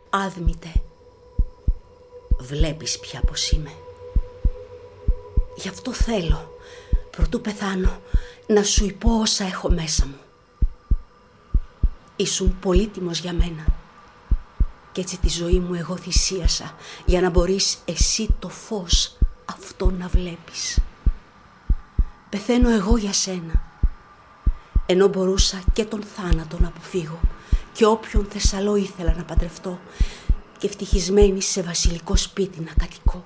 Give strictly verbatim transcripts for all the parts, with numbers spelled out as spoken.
Άδμητε, βλέπεις πια πως είμαι. Γι' αυτό θέλω, προτού πεθάνω, να σου υπώ όσα έχω μέσα μου. Ήσουν πολύτιμος για μένα κι έτσι τη ζωή μου εγώ θυσίασα για να μπορείς εσύ το φως αυτό να βλέπεις. Πεθαίνω εγώ για σένα, ενώ μπορούσα και τον θάνατο να αποφύγω και όποιον Θεσσαλό ήθελα να παντρευτώ και ευτυχισμένη σε βασιλικό σπίτι να κατοικώ.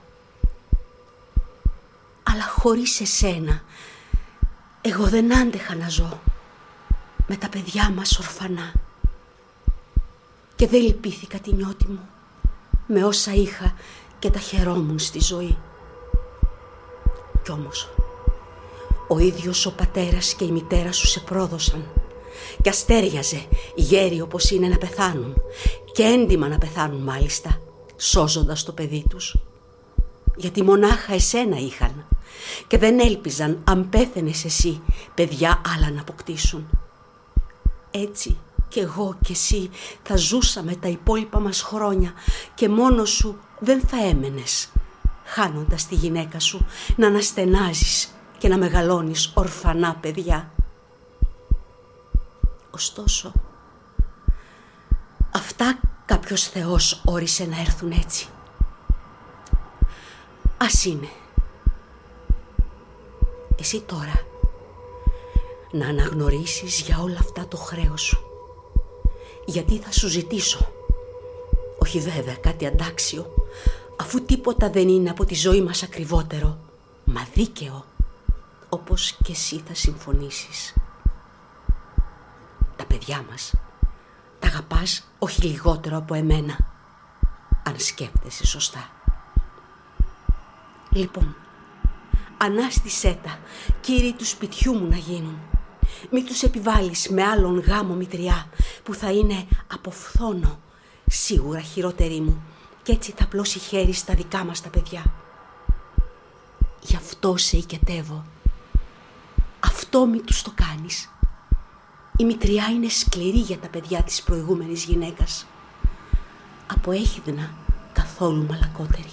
Αλλά χωρίς εσένα εγώ δεν άντεχα να ζω με τα παιδιά μας ορφανά και δεν λυπήθηκα τη νιώτη μου με όσα είχα και τα χαιρόμουν στη ζωή. Κι όμως ο ίδιος ο πατέρας και η μητέρα σου σε πρόδωσαν και αστέριαζε γέροι όπως είναι να πεθάνουν και έντιμα να πεθάνουν μάλιστα, σώζοντας το παιδί τους. Γιατί μονάχα εσένα είχαν και δεν έλπιζαν αν πέθαινες εσύ παιδιά άλλα να αποκτήσουν. Έτσι κι εγώ κι εσύ θα ζούσαμε τα υπόλοιπα μας χρόνια και μόνος σου δεν θα έμενες, χάνοντας τη γυναίκα σου να αναστενάζεις και να μεγαλώνεις ορφανά παιδιά. Ωστόσο, αυτά κάποιος Θεός όρισε να έρθουν έτσι. Ας είναι. Εσύ τώρα να αναγνωρίσεις για όλα αυτά το χρέος σου, γιατί θα σου ζητήσω, όχι βέβαια κάτι αντάξιο, αφού τίποτα δεν είναι από τη ζωή μας ακριβότερο, μα δίκαιο, όπως και εσύ θα συμφωνήσεις. Τα παιδιά μας τα αγαπάς όχι λιγότερο από εμένα, αν σκέφτεσαι σωστά. Λοιπόν, ανάστησέ τα, κύριοι του σπιτιού μου να γίνουν. Μη τους επιβάλλεις με άλλον γάμο μητριά, που θα είναι από φθόνο, σίγουρα χειρότερη μου, κι έτσι θα πλώσει χέρι στα δικά μας τα παιδιά. Γι' αυτό σε οικετεύω. Αυτό μη τους το κάνεις. Η μητριά είναι σκληρή για τα παιδιά της προηγούμενης γυναίκας. Από έχιδνα καθόλου μαλακότερη.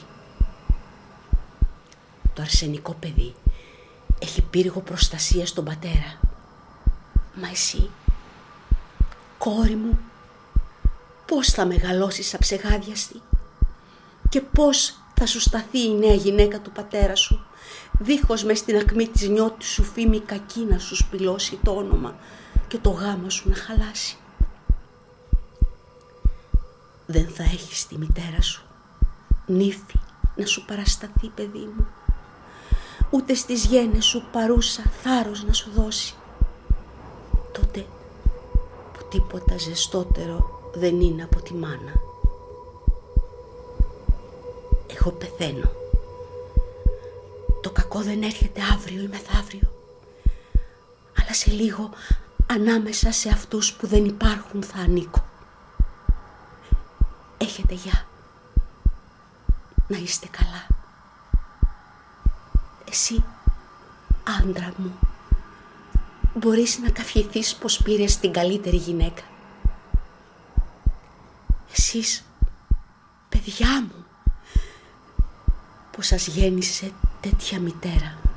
Το αρσενικό παιδί έχει πύργο προστασία στον πατέρα. Μα εσύ, κόρη μου, πώς θα μεγαλώσεις αψεγάδιαστη και πώς θα σου σταθεί η νέα γυναίκα του πατέρα σου, δίχως μες στην ακμή της νιώτης σου φήμη κακή να σου σπηλώσει το όνομα και το γάμο σου να χαλάσει. Δεν θα έχεις τη μητέρα σου νύφη να σου παρασταθεί, παιδί μου, ούτε στις γένες σου παρούσα θάρρος να σου δώσει. Τότε που τίποτα ζεστότερο δεν είναι από τη μάνα. Εγώ πεθαίνω. Το κακό δεν έρχεται αύριο ή μεθαύριο, αλλά σε λίγο ανάμεσα σε αυτούς που δεν υπάρχουν θα ανήκω. Έχετε γεια. Να είστε καλά. Εσύ, άντρα μου, μπορείς να καυχηθείς πως πήρες την καλύτερη γυναίκα. Εσείς, παιδιά μου, πως σας γέννησε τέτοια μητέρα.